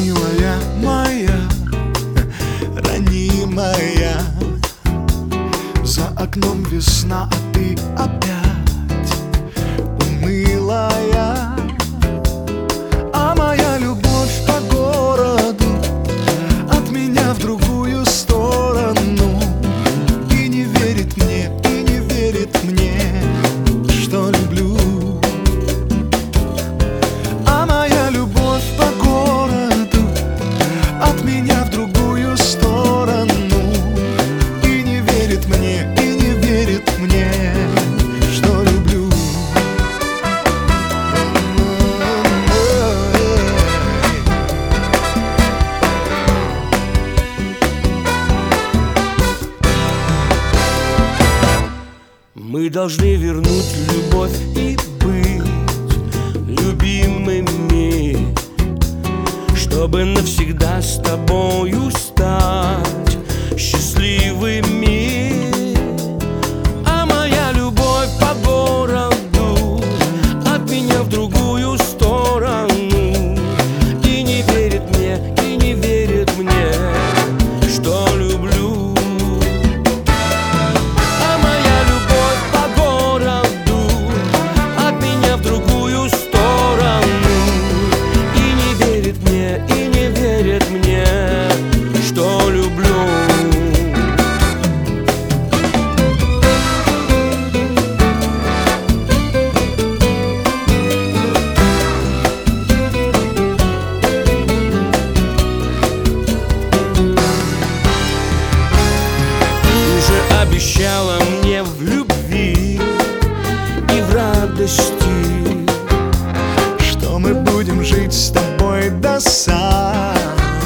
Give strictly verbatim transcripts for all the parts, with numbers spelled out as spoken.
милая моя, ранимая. За окном весна, а ты опять унылая. А моя любовь по городу от меня в другую сторону. И не верит мне, и не верит мне, что люблю. А моя любовь по городу от меня в другую сторону. И не верит мне, и не верит мне, что люблю. Мы должны вернуть любовь и быть любимыми, чтобы навсегда с тобою стать счастливыми. А моя любовь по городу от меня в другую сторону. И не верит мне, и не верит мне, что люблю. А моя любовь по городу от меня в другую сторону. И не верит мне, и не верит мне, что люблю. Обещала мне в любви и в радости, что мы будем жить с тобой до самой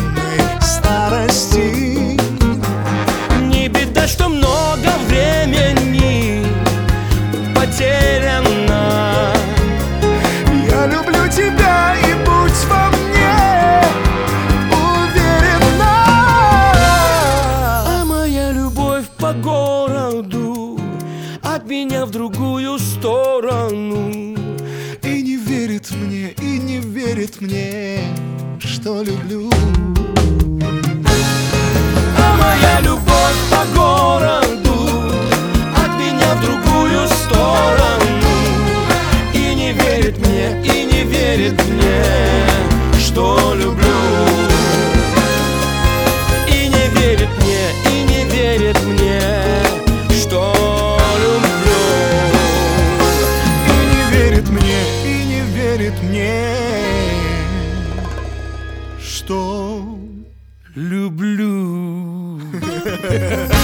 старости. не беда, что много времени потеряно. Я люблю тебя, и будь во мне уверена. А моя любовь по городу от меня в другую сторону. И не верит мне, и не верит мне, что люблю. А моя любовь по городу от меня в другую сторону. И не верит мне, и не верит мне, что люблю. И не верит мне, и не верит мне, что люблю. И не верит мне, и не верит мне, что Люблю.